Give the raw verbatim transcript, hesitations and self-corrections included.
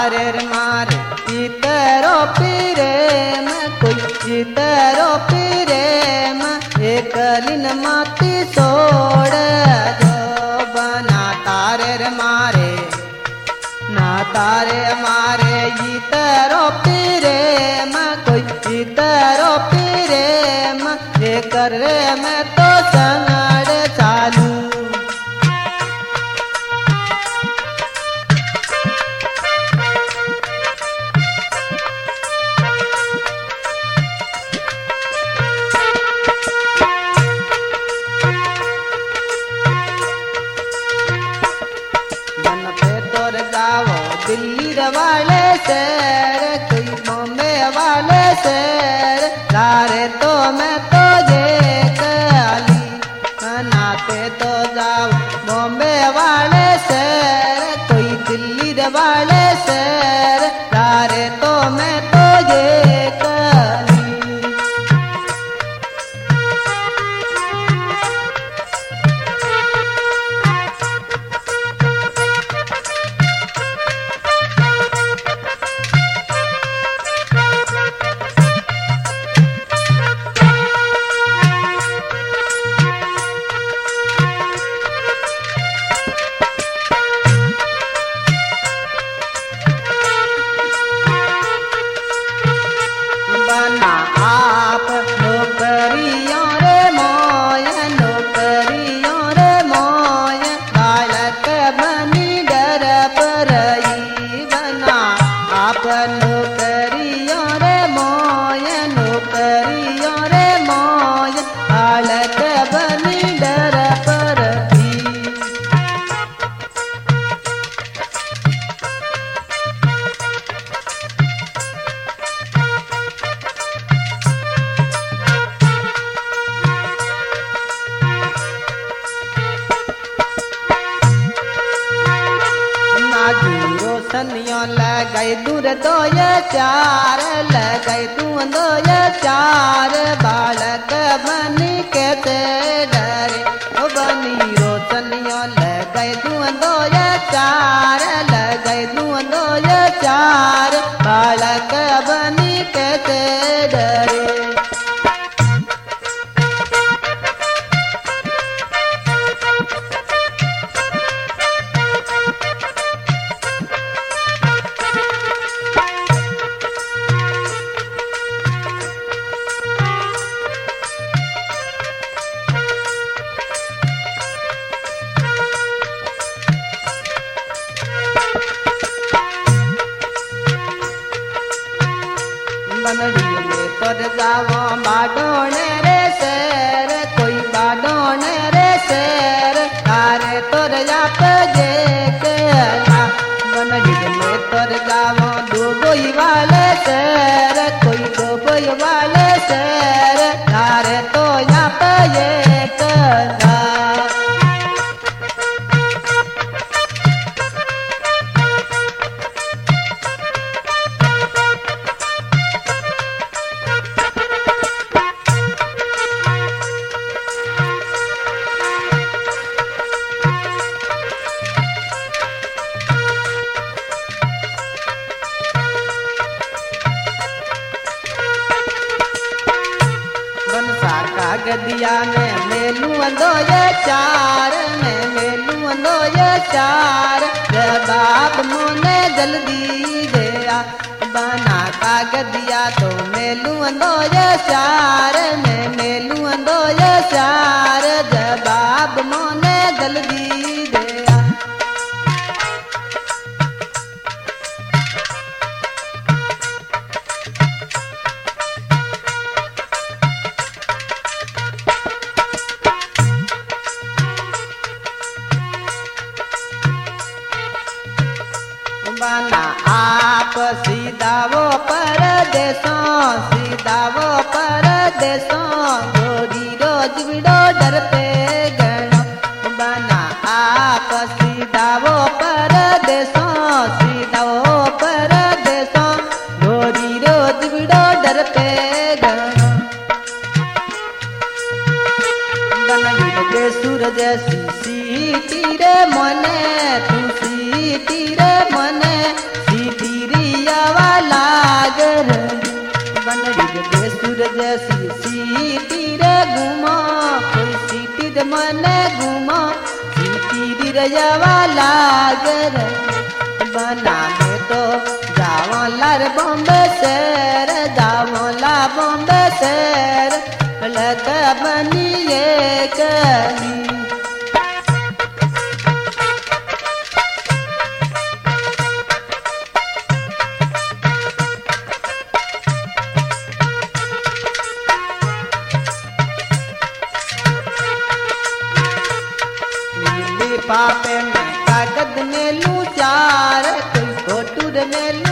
तारे मारे इतरो प्रेम कोई इतरो प्रेम एक लिन माती सोड़ जो बना तारे मारे ना तारे मारे इतरो प्रेम कोई इतरो प्रेम एक रे में तो संगड़ चालू दिल्ली वाले शहर कोई बॉम्बे वाले शहर सारे तो मैं तो ये काली नाते तो जाओ बॉम्बे वाले शहर कोई दिल्ली वाले शहर सारे तो मैं तो ये काली बना आप नौकरियों रे मोय नौकरियों रे मोय बालक बनी डर परई बना आप नौकरियों रे मोय नौकरियों रे मोय बालक बनी डर परई रोशनियों लगाई दूर दो ये चार लगाई तू दो ये चार बालक बनी के ते डरे ओ बनी रोशनियों लगाई तू दो ये चार लगाई तू दो ये चार बालक बनी के ते डरे बनड़ी में तर जाओ बाडोने रे शेर कोई बाडोने रे शेर तारे तोर जाप जे केला बनड़ी में तर जाओ डूबोई वाले शेर कोई डूबोई वाले शेर तारे तो जाप ये केला गदिया में मेलू अंदो ये चार में मेलू अंदो ये चार बाप मोने जल्दी गया बना का गदिया तो मेलू अंदो ये चार में मेलू अंदो ये चार बाप मोने जल्दी गया बना आप सीधा वो परदेसों सीधा वो परदेसों गोरी रोज विडो डर पे गणो बना आप सीधा वो परदेसों सीधा वो परदेसों गोरी रोज विडो डर पे गणो बना विडो सूरज सीटी रे मने तू सीटी रे मने सीटी रुपया लागर बना में तो जावलार बॉम्बे शहर जावला बॉम्बे शहर लग बनिए कहीं पापे में कागज में लू चार कोई फोटू में लू